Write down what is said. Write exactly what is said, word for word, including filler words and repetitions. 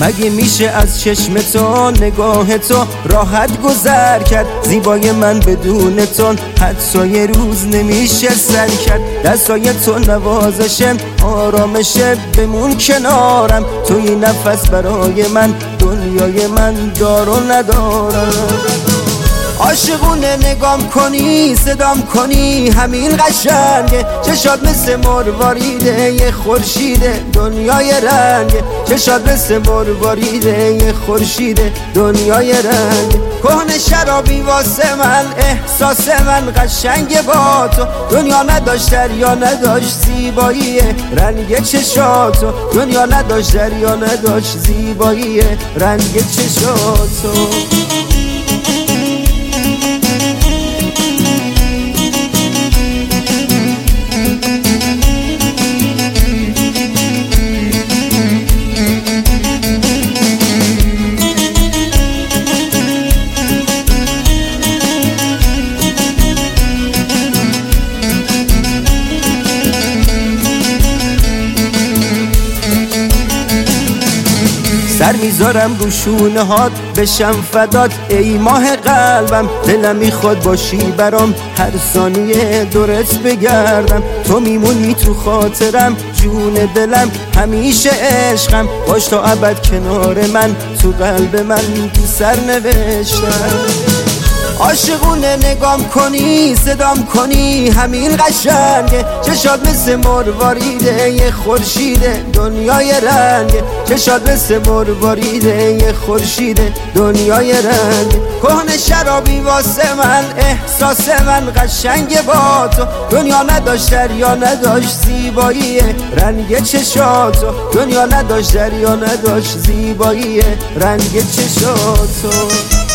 مگه میشه از چشم تو نگاه تو راحت گذر کرد؟ زیبای من بدون تو حتی یه روز نمیشه سر کرد. دستای تو نوازشه آرامشه بمون کنارم، توی نفس برای من دنیای من دار و ندارم. عاشقونه نگام کنی صدام کنی همین قشنگه، چشات مثل مرواریده یه خورشیده دنیای رنگه، چشات مثل مرواریده یه خورشیده دنیای رنگه. کهنه شرابی واسه من احساس من قشنگه با تو، دنیا نداشت دریا نداشت زیبایی رنگ چشاتو، دنیا نداشت دریا نداشت زیبایی رنگ چشاتو. سر میذارم رو شونه هات بشم فدات ای ماه قلبم، دلم میخواد باشی برام هر ثانیه دورت بگردم. تو میمونی تو خاطرم جون دلم همیشه عشقم، باش تا ابد کنار من تو قلب من تو سر نوشتم. عاشقونه نگام کنی صدام کنی همین قشنگه، چشات مثل مرواریده یه خورشیده دنیای رنگه، چشات مثل مرواریده یه خورشیده دنیای رنگه. کهنه شرابی واسه من احساس من قشنگه با تو، دنیا نداشت دریا نداشت زیبایی رنگ چشاتو، دنیا نداشت دریا نداشت زیبایی رنگ چشاتو.